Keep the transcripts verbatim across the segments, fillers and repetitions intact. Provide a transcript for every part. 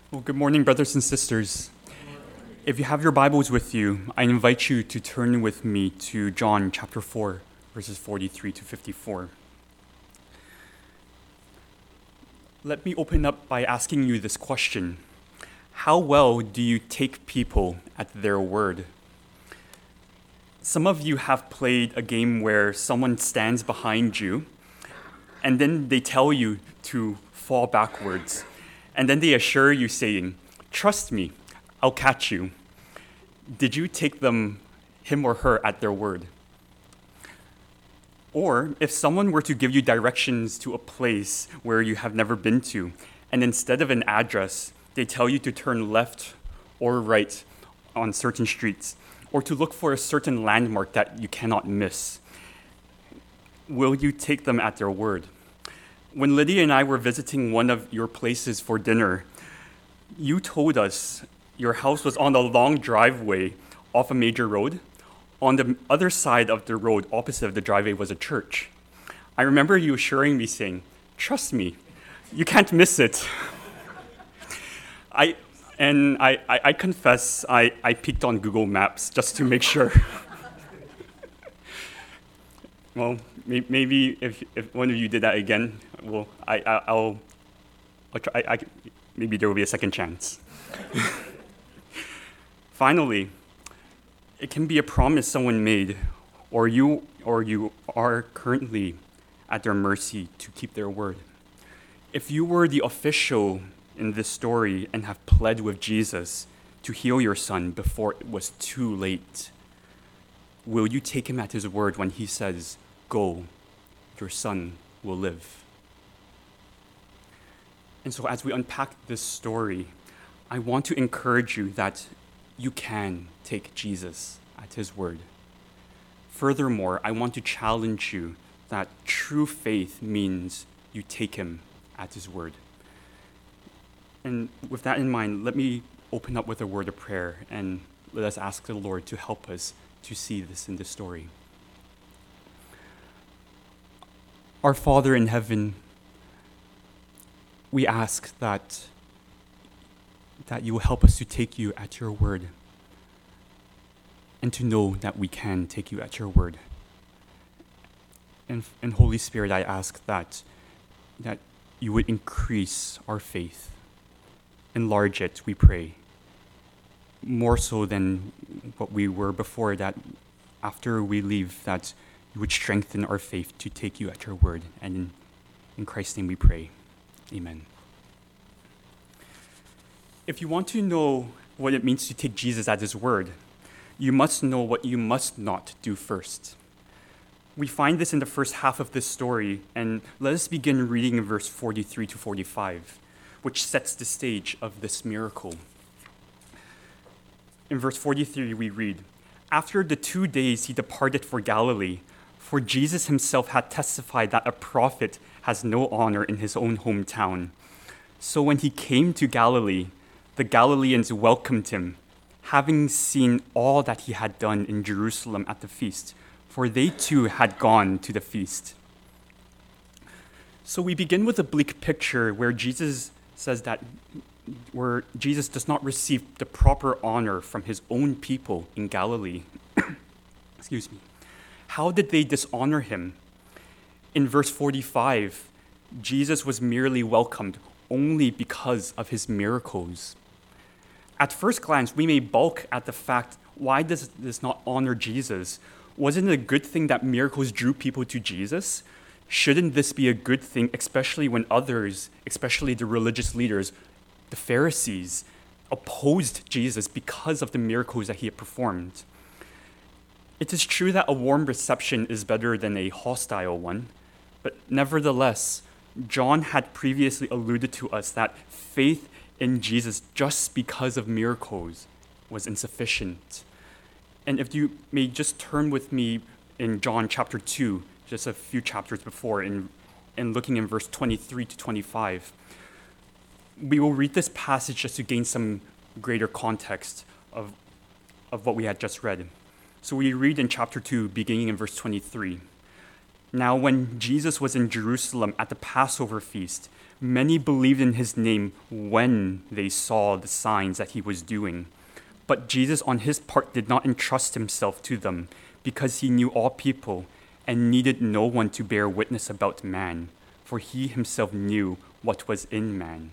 Well, good morning, brothers and sisters. If you have your Bibles with you, I invite you to turn with me to John chapter four, verses forty-three to fifty-four. Let me open up by asking you this question. How well do you take people at their word? Some of you have played a game where someone stands behind you, and then they tell you to fall backwards. And then they assure you saying, "Trust me, I'll catch you." Did you take them, him or her, at their word? Or if someone were to give you directions to a place where you have never been to, and instead of an address, they tell you to turn left or right on certain streets, or to look for a certain landmark that you cannot miss, will you take them at their word? When Lydia and I were visiting one of your places for dinner, you told us your house was on a long driveway off a major road. On the other side of the road, opposite of the driveway, was a church. I remember you assuring me saying, "Trust me, you can't miss it." I and I, I, I confess I, I peeked on Google Maps just to make sure. Well, maybe if if one of you did that again, well, I, I I'll, I'll try. I, I, maybe there will be a second chance. Finally, it can be a promise someone made, or you or you are currently at their mercy to keep their word. If you were the official in this story and have pled with Jesus to heal your son before it was too late, will you take him at his word when he says, "Go, your son will live"? And so as we unpack this story, I want to encourage you that you can take Jesus at his word. Furthermore, I want to challenge you that true faith means you take him at his word. And with that in mind, let me open up with a word of prayer and let us ask the Lord to help us to see this in this story. Our Father in heaven, we ask that, that you will help us to take you at your word and to know that we can take you at your word. And, and Holy Spirit, I ask that, that you would increase our faith, enlarge it, we pray, more so than what we were before, that after we leave, that you would strengthen our faith to take you at your word. And in, in Christ's name we pray. Amen. If you want to know what it means to take Jesus at his word, you must know what you must not do first. We find this in the first half of this story, and let us begin reading in verse forty-three to forty-five, which sets the stage of this miracle. In verse forty-three, we read, "After the two days he departed for Galilee, for Jesus himself had testified that a prophet has no honor in his own hometown. So when he came to Galilee, the Galileans welcomed him, having seen all that he had done in Jerusalem at the feast, for they too had gone to the feast." So we begin with a bleak picture where Jesus says that where Jesus does not receive the proper honor from his own people in Galilee. Excuse me. How did they dishonor him? In verse forty-five, Jesus was merely welcomed only because of his miracles. At first glance, we may balk at the fact, why does this not honor Jesus? Wasn't it a good thing that miracles drew people to Jesus? Shouldn't this be a good thing, especially when others, especially the religious leaders, the Pharisees, opposed Jesus because of the miracles that he had performed? It is true that a warm reception is better than a hostile one, but nevertheless, John had previously alluded to us that faith in Jesus just because of miracles was insufficient. And if you may just turn with me in John chapter two, just a few chapters before, in, in looking in verse twenty-three to twenty-five, we will read this passage just to gain some greater context of, of what we had just read. So we read in chapter two, beginning in verse twenty-three. Now, when Jesus was in Jerusalem at the Passover feast, many believed in his name when they saw the signs that he was doing. But Jesus, on his part, did not entrust himself to them, because he knew all people and needed no one to bear witness about man, for he himself knew what was in man.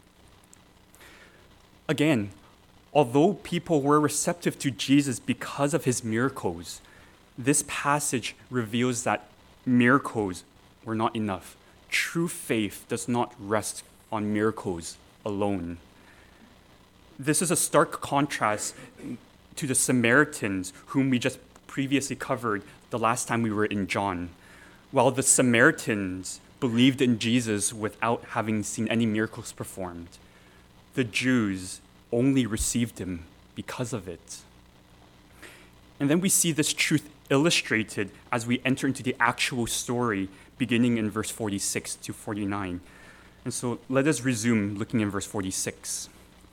Again, although people were receptive to Jesus because of his miracles, this passage reveals that miracles were not enough. True faith does not rest on miracles alone. This is a stark contrast to the Samaritans, whom we just previously covered the last time we were in John. While the Samaritans believed in Jesus without having seen any miracles performed, the Jews only received him because of it. And then we see this truth illustrated as we enter into the actual story, beginning in verse forty-six to forty-nine. And so let us resume looking in verse forty-six.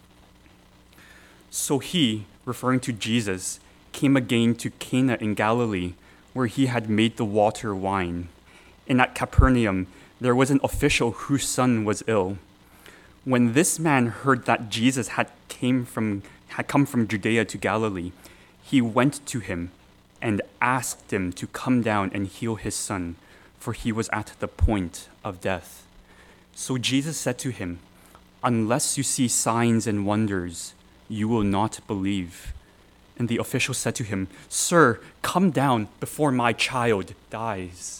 So he, referring to Jesus, came again to Cana in Galilee, where he had made the water wine. And at Capernaum, there was an official whose son was ill. When this man heard that Jesus had came from had come from Judea to Galilee, he went to him and asked him to come down and heal his son, for he was at the point of death. So Jesus said to him, "Unless you see signs and wonders, you will not believe." And the official said to him, "Sir, come down before my child dies."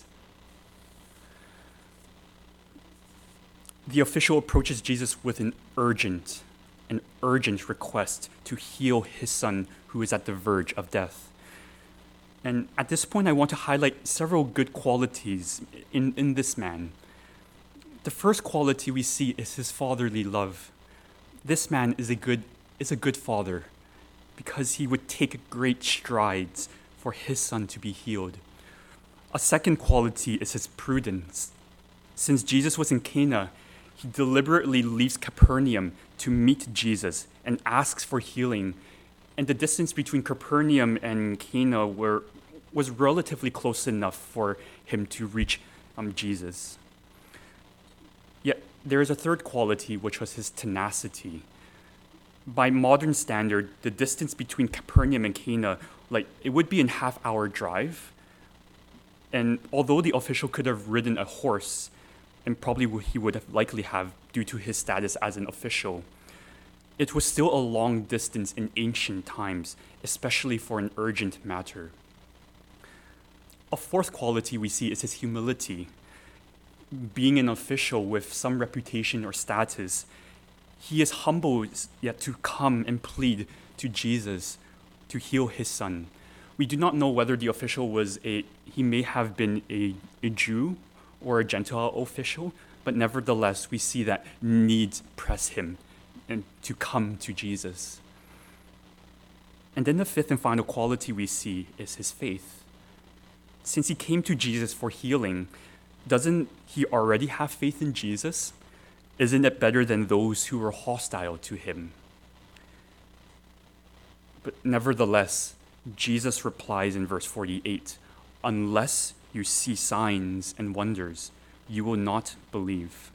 The official approaches Jesus with an urgent, an urgent request to heal his son who is at the verge of death. And at this point, I want to highlight several good qualities in, in this man. The first quality we see is his fatherly love. This man is a good, is a good father because he would take great strides for his son to be healed. A second quality is his prudence. Since Jesus was in Cana, he deliberately leaves Capernaum to meet Jesus and asks for healing. And the distance between Capernaum and Cana were, was relatively close enough for him to reach um, Jesus. Yet there is a third quality, which was his tenacity. By modern standard, the distance between Capernaum and Cana, like it would be a half-hour drive. And although the official could have ridden a horse, and probably he would have likely have due to his status as an official, it was still a long distance in ancient times, especially for an urgent matter. A fourth quality we see is his humility. Being an official with some reputation or status, he is humble yet to come and plead to Jesus to heal his son. We do not know whether the official was a, he may have been a, a Jew or a Gentile official, but nevertheless, we see that needs press him and to come to Jesus. And then the fifth and final quality we see is his faith. Since he came to Jesus for healing, doesn't he already have faith in Jesus? Isn't it better than those who were hostile to him? But nevertheless, Jesus replies in verse forty-eight, "Unless you see signs and wonders, you will not believe."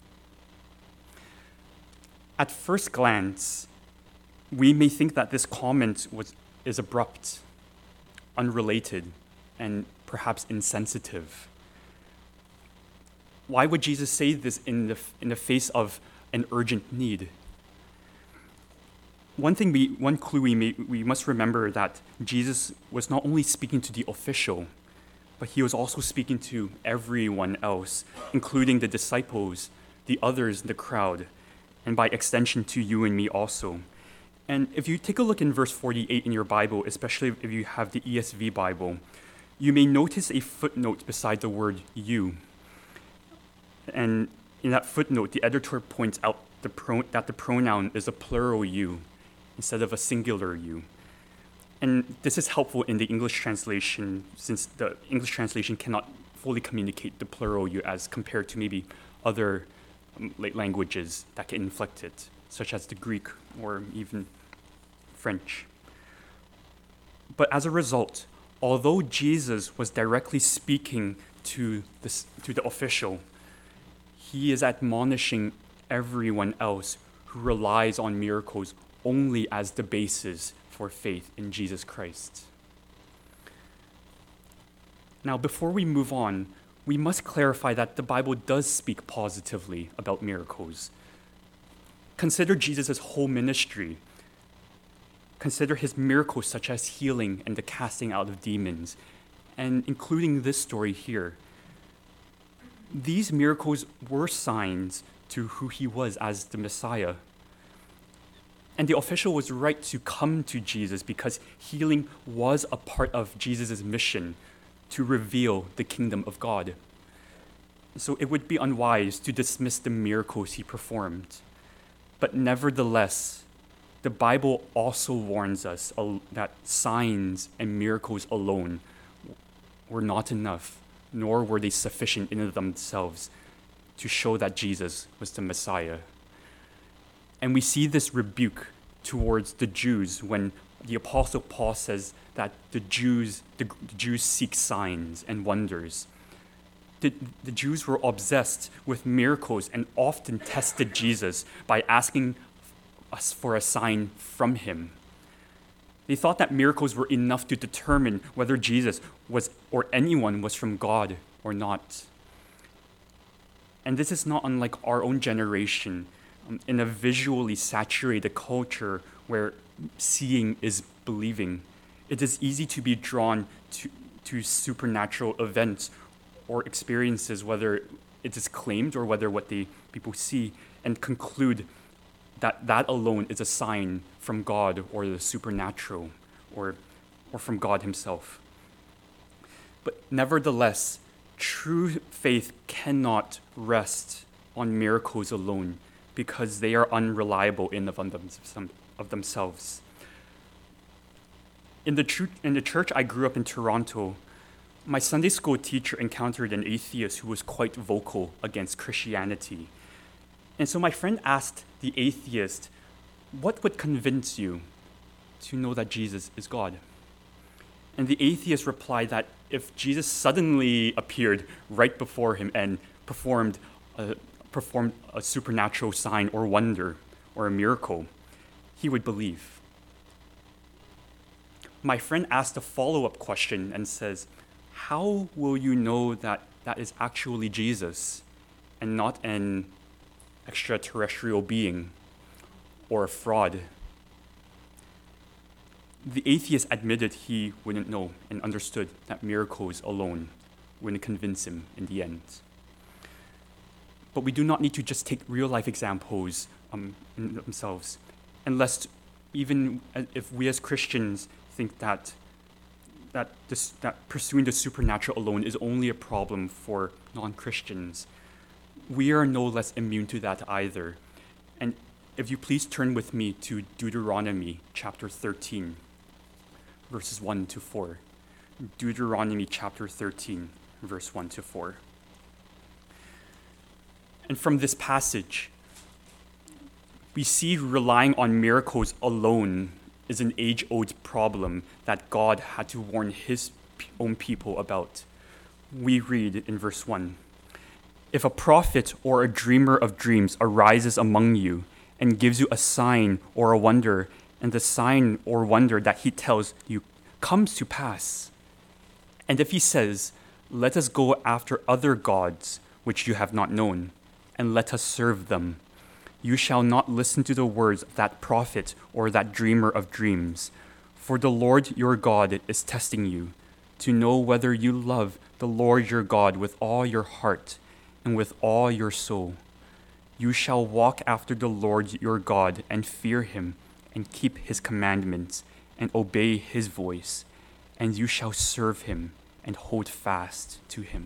At first glance, we may think that this comment was, is abrupt, unrelated, and perhaps insensitive. Why would Jesus say this in the, in the face of an urgent need? One thing, we, one clue we, may, we must remember that Jesus was not only speaking to the official, but he was also speaking to everyone else, including the disciples, the others in the crowd, and by extension to you and me also. And if you take a look in verse forty-eight in your Bible, especially if you have the E S V Bible, you may notice a footnote beside the word you. And in that footnote, the editor points out the pro- that the pronoun is a plural you instead of a singular you. And this is helpful in the English translation, since the English translation cannot fully communicate the plural you as compared to maybe other um, languages that can inflect it, such as the Greek or even French. But as a result, although Jesus was directly speaking to, this, to the official. He is admonishing everyone else who relies on miracles only as the basis for faith in Jesus Christ. Now, before we move on, we must clarify that the Bible does speak positively about miracles. Consider Jesus' whole ministry. Consider his miracles such as healing and the casting out of demons, and including this story here. These miracles were signs to who he was as the Messiah. And the official was right to come to Jesus because healing was a part of Jesus' mission to reveal the kingdom of God. So it would be unwise to dismiss the miracles he performed. But nevertheless, the Bible also warns us that signs and miracles alone were not enough, nor were they sufficient in themselves to show that Jesus was the Messiah. And we see this rebuke towards the Jews when the Apostle Paul says that the Jews, the, the Jews seek signs and wonders. The, the Jews were obsessed with miracles and often tested Jesus by asking us for a sign from him. They thought that miracles were enough to determine whether Jesus was or anyone was from God or not. And this is not unlike our own generation um, in a visually saturated culture where seeing is believing. It is easy to be drawn to, to supernatural events or experiences, whether it is claimed or whether what they people see, and conclude that that alone is a sign from God or the supernatural or, or from God himself. But nevertheless, true faith cannot rest on miracles alone because they are unreliable in of, them, of themselves. In the, tr- in the church I grew up in Toronto, my Sunday school teacher encountered an atheist who was quite vocal against Christianity. And so my friend asked the atheist, "What would convince you to know that Jesus is God?" And the atheist replied that if Jesus suddenly appeared right before him and performed a, performed a supernatural sign or wonder or a miracle, he would believe. My friend asked a follow-up question and says, "How will you know that that is actually Jesus and not an extraterrestrial being or a fraud?" The atheist admitted he wouldn't know and understood that miracles alone wouldn't convince him in the end. But we do not need to just take real-life examples um, in themselves, unless even if we as Christians think that that this, that pursuing the supernatural alone is only a problem for non-Christians. We are no less immune to that either. And if you please turn with me to Deuteronomy chapter thirteen, verses one to four. Deuteronomy chapter thirteen, verse one to four. And from this passage, we see relying on miracles alone is an age-old problem that God had to warn his own people about. We read in verse one, "If a prophet or a dreamer of dreams arises among you and gives you a sign or a wonder, and the sign or wonder that he tells you comes to pass, and if he says, 'Let us go after other gods which you have not known, and let us serve them,' you shall not listen to the words of that prophet or that dreamer of dreams. For the Lord your God is testing you, to know whether you love the Lord your God with all your heart and with all your soul. You shall walk after the Lord your God and fear him and keep his commandments and obey his voice, and you shall serve him and hold fast to him."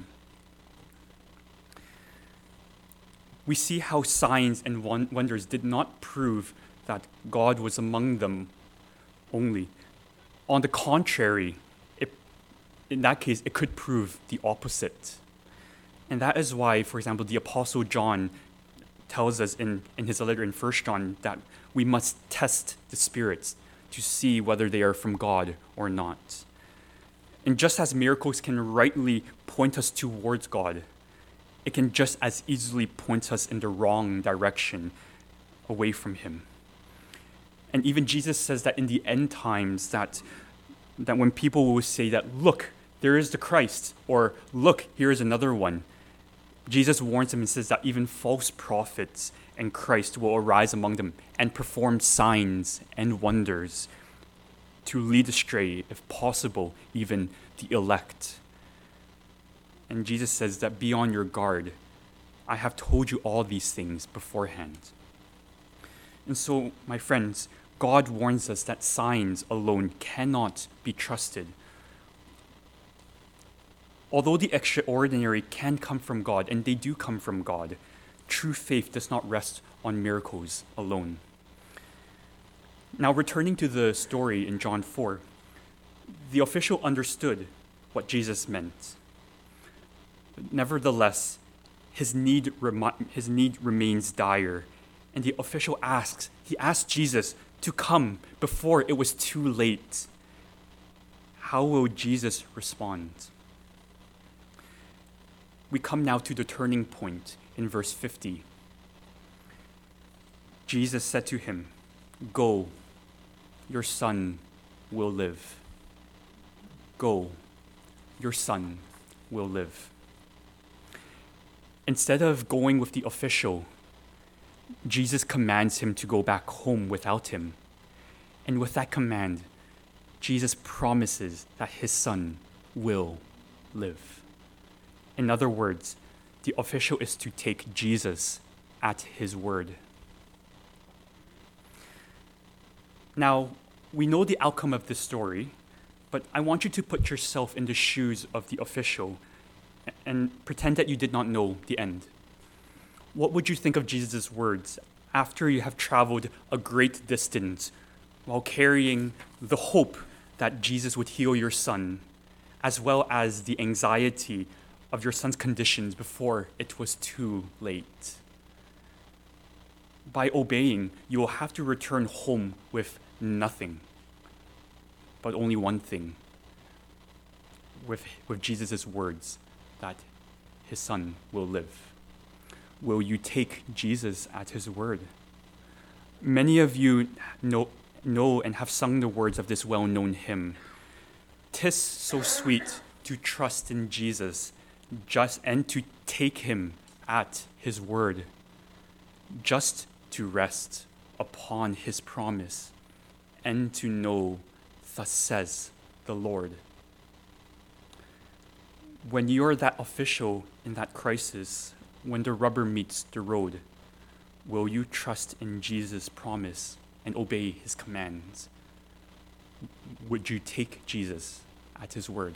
We see how signs and wonders did not prove that God was among them only. On the contrary, it, in that case, it could prove the opposite. And that is why, for example, the Apostle John tells us in, in his letter in First John that we must test the spirits to see whether they are from God or not. And just as miracles can rightly point us towards God, it can just as easily point us in the wrong direction, away from him. And even Jesus says that in the end times, that, that when people will say that, look, there is the Christ, or look, here is another one, Jesus warns them and says that even false prophets and Christ will arise among them and perform signs and wonders to lead astray, if possible, even the elect. And Jesus says that be on your guard. I have told you all these things beforehand. And so, my friends, God warns us that signs alone cannot be trusted. Although the extraordinary can come from God, and they do come from God, true faith does not rest on miracles alone. Now, returning to the story in John four, the official understood what Jesus meant. Nevertheless, his need, remi- his need remains dire, and the official asks, he asked Jesus to come before it was too late. How will Jesus respond? We come now to the turning point in verse fifty. Jesus said to him, "Go, your son will live." Go, your son will live. Instead of going with the official, Jesus commands him to go back home without him. And with that command, Jesus promises that his son will live. In other words, the official is to take Jesus at his word. Now, we know the outcome of this story, but I want you to put yourself in the shoes of the official and pretend that you did not know the end. What would you think of Jesus' words after you have traveled a great distance while carrying the hope that Jesus would heal your son, as well as the anxiety of your son's conditions before it was too late? By obeying, you will have to return home with nothing, but only one thing, with, with Jesus' words that his son will live. Will you take Jesus at his word? Many of you know, know and have sung the words of this well-known hymn. "'Tis so sweet to trust in Jesus, just and to take him at his word, just to rest upon his promise, and to know, thus says the Lord." When you're that official in that crisis, when the rubber meets the road, will you trust in Jesus' promise and obey his commands? Would you take Jesus at his word?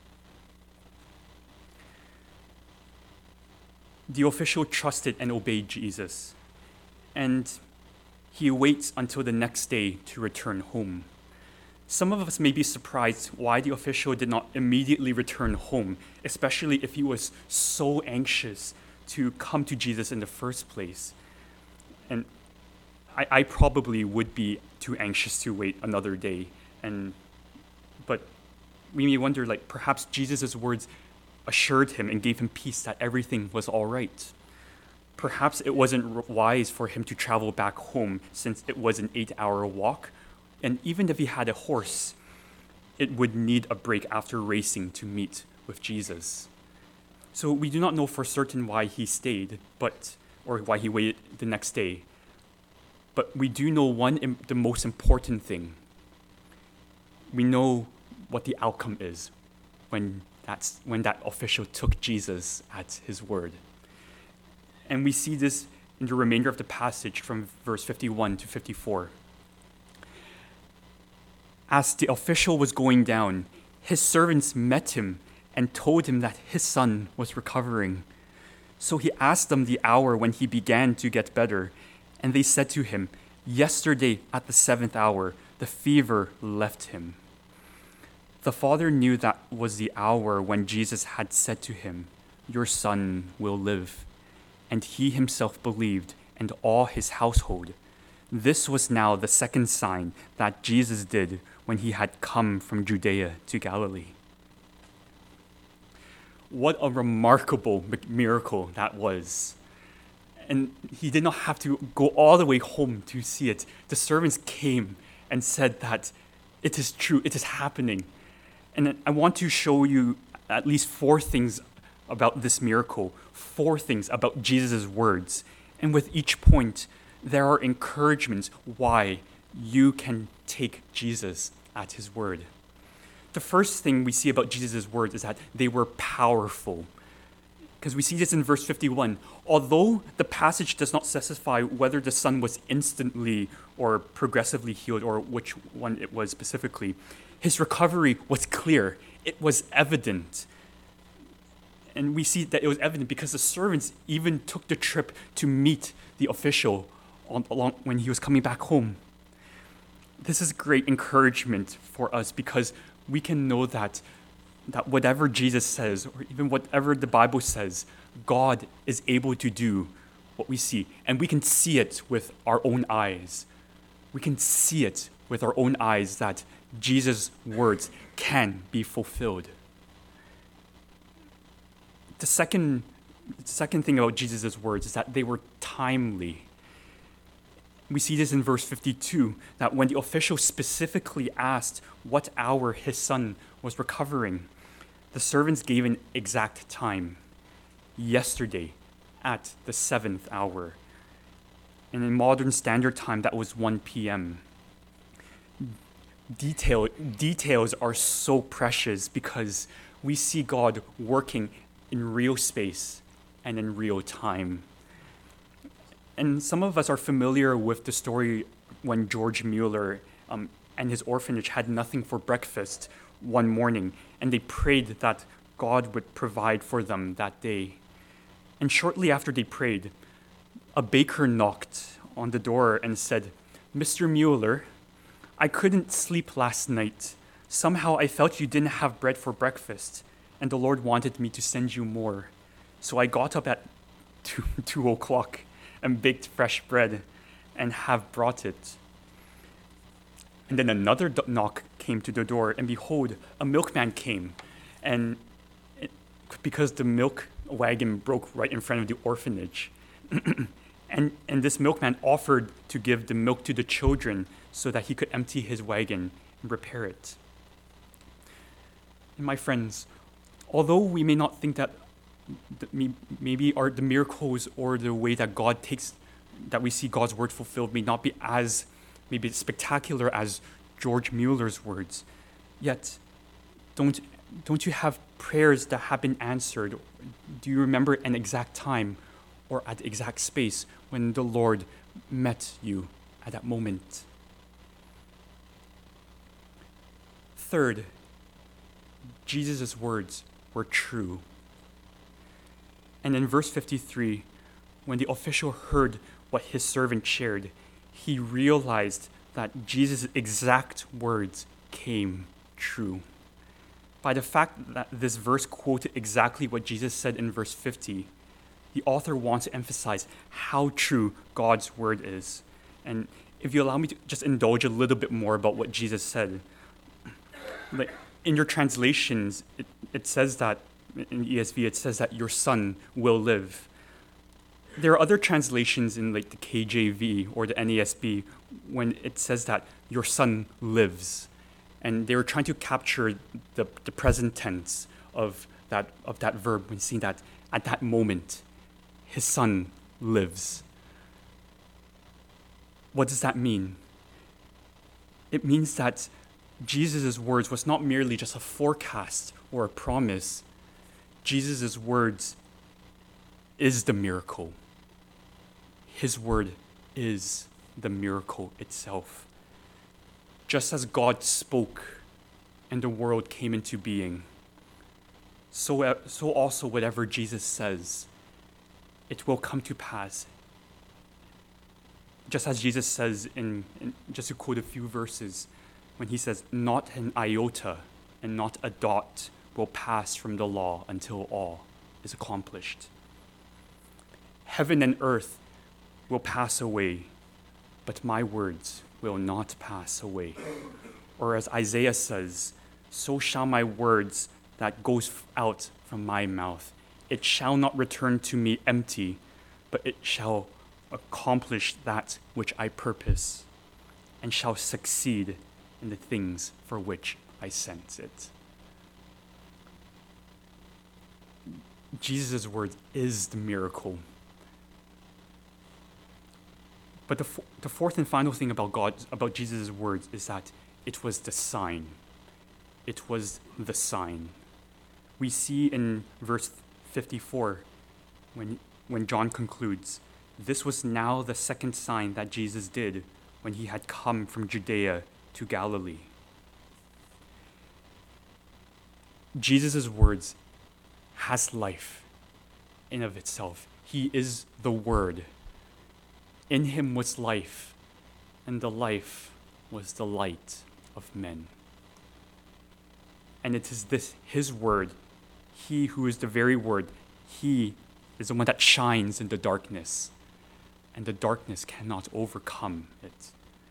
The official trusted and obeyed Jesus, and he waits until the next day to return home. Some of us may be surprised why the official did not immediately return home, especially if he was so anxious to come to Jesus in the first place. And I, I probably would be too anxious to wait another day. And but we may wonder, like, perhaps Jesus' words assured him and gave him peace that everything was all right. Perhaps it wasn't wise for him to travel back home, since it was an eight-hour walk. And even if he had a horse, it would need a break after racing to meet with Jesus. So we do not know for certain why he stayed, but or why he waited the next day. But we do know one, the most important thing. We know what the outcome is when that's when that official took Jesus at his word. And we see this in the remainder of the passage from verse fifty-one to fifty-four. As the official was going down, his servants met him and told him that his son was recovering. So he asked them the hour when he began to get better, and they said to him, "Yesterday at the seventh hour, the fever left him." The father knew that was the hour when Jesus had said to him, "Your son will live." And he himself believed, and all his household. This was now the second sign that Jesus did when he had come from Judea to Galilee. What a remarkable mi- miracle that was. And he did not have to go all the way home to see it. The servants came and said that it is true, it is happening. And I want to show you at least four things about this miracle, four things about Jesus' words. And with each point, there are encouragements why you can take Jesus at his word. The first thing we see about Jesus' words is that they were powerful. Because we see this in verse fifty-one. Although the passage does not specify whether the son was instantly or progressively healed or which one it was specifically, his recovery was clear. It was evident. And we see that it was evident because the servants even took the trip to meet the official on, along, when he was coming back home. This is great encouragement for us because we can know that that whatever Jesus says, or even whatever the Bible says, God is able to do what we see. And we can see it with our own eyes. We can see it with our own eyes that Jesus' words can be fulfilled. The second, the second thing about Jesus' words is that they were timely. We see this in verse fifty-two, that when the official specifically asked what hour his son was recovering, the servants gave an exact time, yesterday at the seventh hour. And in modern standard time, that was one p.m. Detail, details are so precious because we see God working in real space and in real time. And some of us are familiar with the story when George Mueller um, and his orphanage had nothing for breakfast one morning, and they prayed that God would provide for them that day. And shortly after they prayed, a baker knocked on the door and said, "Mister Mueller, I couldn't sleep last night. Somehow I felt you didn't have bread for breakfast, and the Lord wanted me to send you more. So I got up at two, two o'clock and baked fresh bread and have brought it." And then another do- knock came to the door, and behold, a milkman came. And it, because the milk wagon broke right in front of the orphanage, and, and this milkman offered to give the milk to the children so that he could empty his wagon and repair it. And my friends, although we may not think that the, maybe our, the miracles or the way that God takes, that we see God's word fulfilled may not be as maybe spectacular as George Mueller's words, yet don't, don't you have prayers that have been answered? Do you remember an exact time or at the exact space when the Lord met you at that moment? Third, Jesus' words were true. And in verse fifty-three, when the official heard what his servant shared, he realized that Jesus' exact words came true. By the fact that this verse quoted exactly what Jesus said in verse fifty, the author wants to emphasize how true God's word is. And if you allow me to just indulge a little bit more about what Jesus said, like in your translations, it, it says that, in E S V, it says that your son will live. There are other translations in like the K J V or the N A S B when it says that your son lives. And they were trying to capture the, the present tense of that, of that verb when seeing that at that moment, his son lives. What does that mean? It means that Jesus' words was not merely just a forecast or a promise. Jesus' words is the miracle. His word is the miracle itself. Just as God spoke and the world came into being, so, so also whatever Jesus says, it will come to pass. Just as Jesus says, in, in just to quote a few verses, when he says, "Not an iota and not a dot will pass from the law until all is accomplished." Heaven and earth will pass away, but my words will not pass away. Or as Isaiah says, "So shall my words that goes out from my mouth. It shall not return to me empty, but it shall accomplish that which I purpose, and shall succeed in the things for which I sent it. Jesus' word is the miracle. But the, f- the fourth and final thing about God, about Jesus' words, is that it was the sign. It was the sign. We see in verse fifty-four, when, when John concludes, this was now the second sign that Jesus did when he had come from Judea to Galilee. Jesus' words has life in of itself. He is the Word. In him was life, and the life was the light of men. And it is this, his word, he who is the very word, he is the one that shines in the darkness, and the darkness cannot overcome it.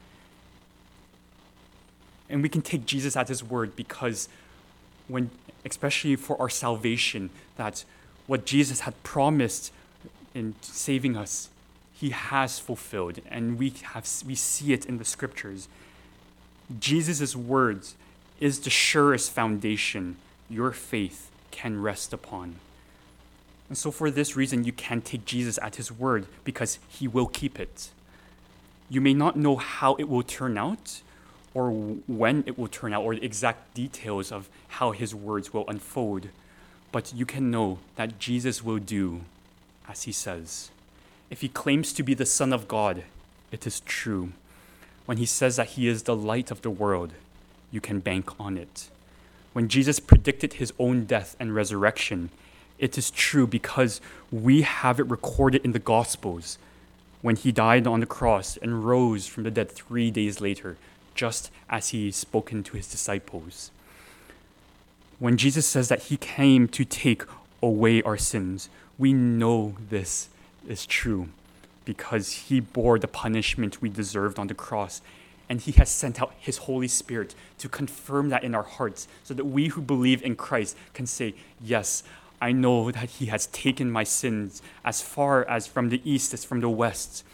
And we can take Jesus at his word because when, especially for our salvation, that what Jesus had promised in saving us, he has fulfilled, and we have we see it in the scriptures. Jesus' words is the surest foundation your faith can rest upon. And so for this reason, you can take Jesus at his word because he will keep it. You may not know how it will turn out or when it will turn out or the exact details of how his words will unfold, but you can know that Jesus will do as he says. If he claims to be the Son of God, it is true. When he says that he is the light of the world, you can bank on it. When Jesus predicted his own death and resurrection, it is true because we have it recorded in the Gospels when he died on the cross and rose from the dead three days later, just as he spoken to his disciples. When Jesus says that he came to take away our sins, we know this is true because he bore the punishment we deserved on the cross, and he has sent out his Holy Spirit to confirm that in our hearts so that we who believe in Christ can say, yes, I know that he has taken my sins as far as from the east as from the west.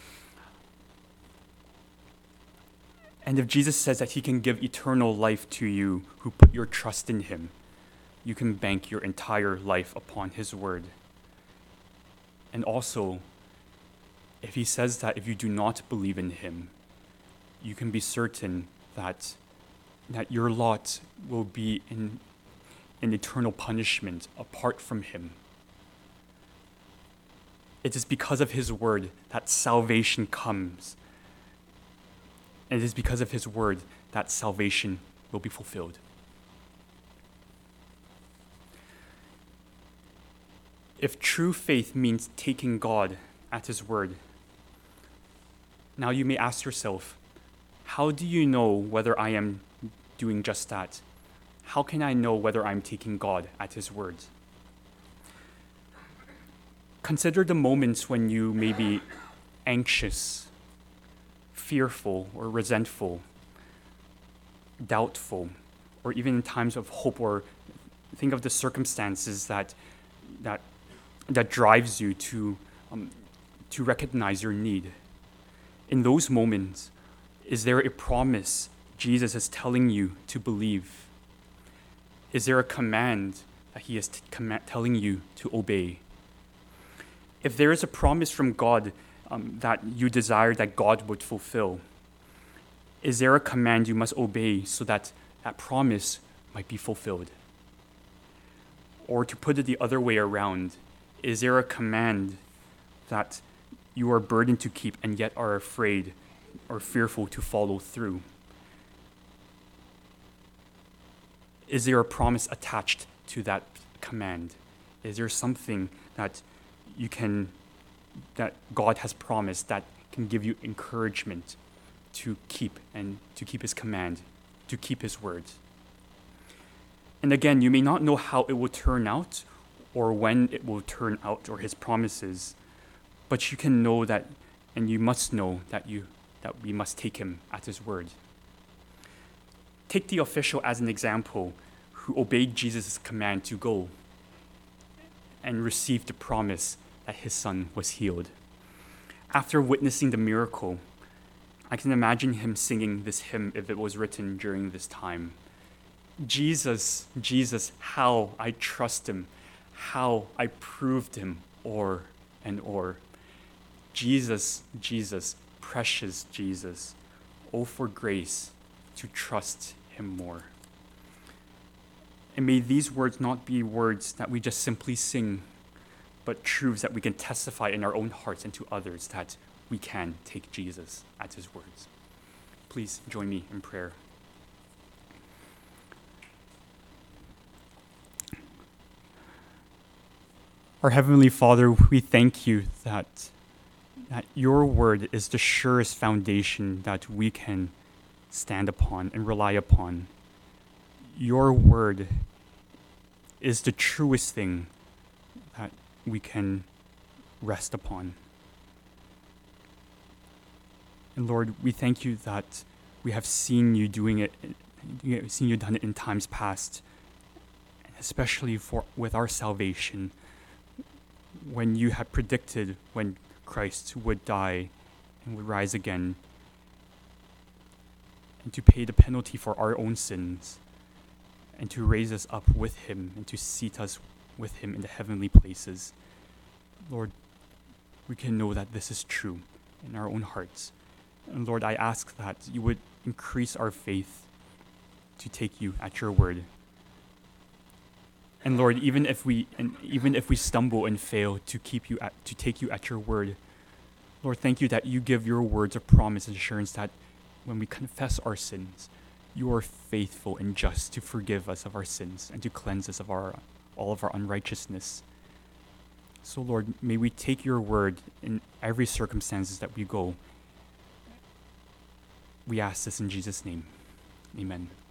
And if Jesus says that he can give eternal life to you who put your trust in him, you can bank your entire life upon his word. And also, if he says that if you do not believe in him, you can be certain that, that your lot will be in, in eternal punishment apart from him. It is because of his word that salvation comes. And it is because of his word that salvation will be fulfilled. If true faith means taking God at his word, now you may ask yourself, how do you know whether I am doing just that? How can I know whether I'm taking God at his word? Consider the moments when you may be anxious, fearful, or resentful, doubtful, or even in times of hope, or think of the circumstances that that that drives you to um, to recognize your need. In those moments, is there a promise Jesus is telling you to believe? Is there a command that he is t- com- telling you to obey? If there is a promise from God um, that you desire that God would fulfill, is there a command you must obey so that that promise might be fulfilled? Or to put it the other way around, is there a command that you are burdened to keep and yet are afraid or fearful to follow through? Is there a promise attached to that command? Is there something that you can, that God has promised that can give you encouragement to keep and to keep his command, to keep his words? And again, you may not know how it will turn out or when it will turn out or his promises, but you can know that, and you must know that you that we must take him at his word. Take the official as an example who obeyed Jesus' command to go and received the promise that his son was healed. After witnessing the miracle, I can imagine him singing this hymn if it was written during this time. Jesus, Jesus, how I trust him, how I proved him o'er and o'er. Jesus, Jesus, precious Jesus, oh for grace to trust him more. And may these words not be words that we just simply sing, but truths that we can testify in our own hearts and to others that we can take Jesus at his words. Please join me in prayer. Our Heavenly Father, we thank you that, that your word is the surest foundation that we can stand upon and rely upon. Your word is the truest thing that we can rest upon. And Lord, we thank you that we have seen you doing it, seen you done it in times past, especially for with our salvation, when you had predicted when Christ would die and would rise again, and to pay the penalty for our own sins, and to raise us up with him, and to seat us with him in the heavenly places. Lord, we can know that this is true in our own hearts. And Lord, I ask that you would increase our faith to take you at your word. And Lord, even if we and even if we stumble and fail to keep you at, to take you at your word, Lord, thank you that you give your words a promise and assurance that when we confess our sins, you are faithful and just to forgive us of our sins and to cleanse us of our all of our unrighteousness. So Lord, may we take your word in every circumstances that we go. We ask this in Jesus' name. Amen.